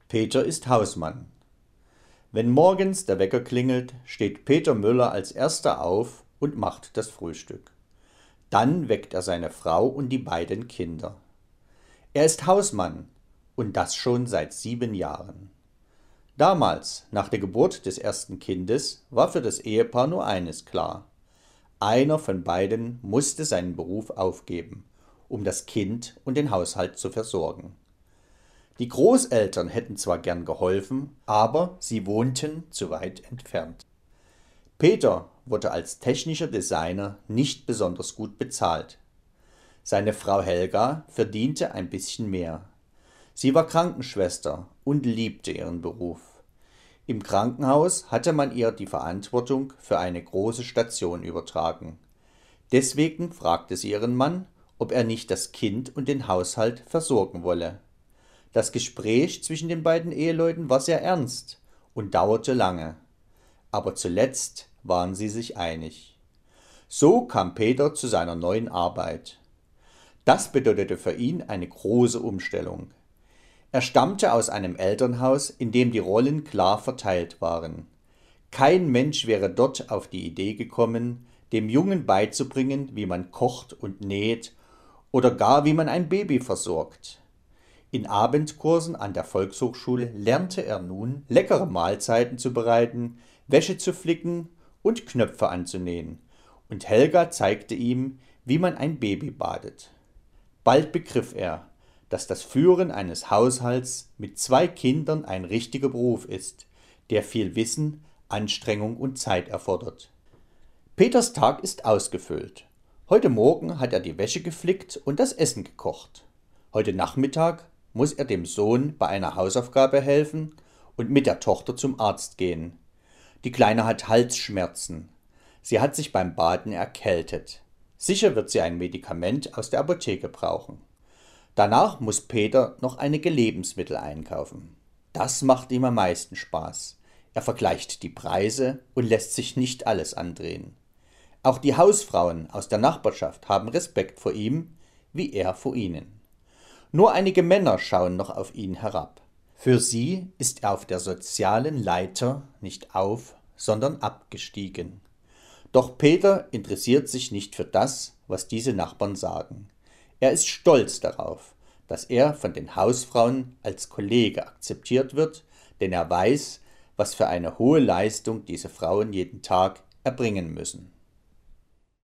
Peter ist Hausmann. Wenn morgens der Wecker klingelt, steht Peter Müller als erster auf und macht das Frühstück. Dann weckt er seine Frau und die beiden Kinder. Er ist Hausmann und das schon seit 7 Jahren. Damals, nach der Geburt des ersten Kindes, war für das Ehepaar nur eines klar: Einer von beiden musste seinen Beruf aufgeben, um das Kind und den Haushalt zu versorgen. Die Großeltern hätten zwar gern geholfen, aber sie wohnten zu weit entfernt. Peter wurde als technischer Designer nicht besonders gut bezahlt. Seine Frau Helga verdiente ein bisschen mehr. Sie war Krankenschwester und liebte ihren Beruf. Im Krankenhaus hatte man ihr die Verantwortung für eine große Station übertragen. Deswegen fragte sie ihren Mann, ob er nicht das Kind und den Haushalt versorgen wolle. Das Gespräch zwischen den beiden Eheleuten war sehr ernst und dauerte lange. Aber zuletzt waren sie sich einig. So kam Peter zu seiner neuen Arbeit. Das bedeutete für ihn eine große Umstellung. Er stammte aus einem Elternhaus, in dem die Rollen klar verteilt waren. Kein Mensch wäre dort auf die Idee gekommen, dem Jungen beizubringen, wie man kocht und näht oder gar wie man ein Baby versorgt. In Abendkursen an der Volkshochschule lernte er nun, leckere Mahlzeiten zu bereiten, Wäsche zu flicken und Knöpfe anzunähen. Und Helga zeigte ihm, wie man ein Baby badet. Bald begriff er, dass das Führen eines Haushalts mit 2 Kindern ein richtiger Beruf ist, der viel Wissen, Anstrengung und Zeit erfordert. Peters Tag ist ausgefüllt. Heute Morgen hat er die Wäsche geflickt und das Essen gekocht. Heute Nachmittag muss er dem Sohn bei einer Hausaufgabe helfen und mit der Tochter zum Arzt gehen. Die Kleine hat Halsschmerzen. Sie hat sich beim Baden erkältet. Sicher wird sie ein Medikament aus der Apotheke brauchen. Danach muss Peter noch einige Lebensmittel einkaufen. Das macht ihm am meisten Spaß. Er vergleicht die Preise und lässt sich nicht alles andrehen. Auch die Hausfrauen aus der Nachbarschaft haben Respekt vor ihm, wie er vor ihnen. Nur einige Männer schauen noch auf ihn herab. Für sie ist er auf der sozialen Leiter nicht auf, sondern abgestiegen. Doch Peter interessiert sich nicht für das, was diese Nachbarn sagen. Er ist stolz darauf, dass er von den Hausfrauen als Kollege akzeptiert wird, denn er weiß, was für eine hohe Leistung diese Frauen jeden Tag erbringen müssen.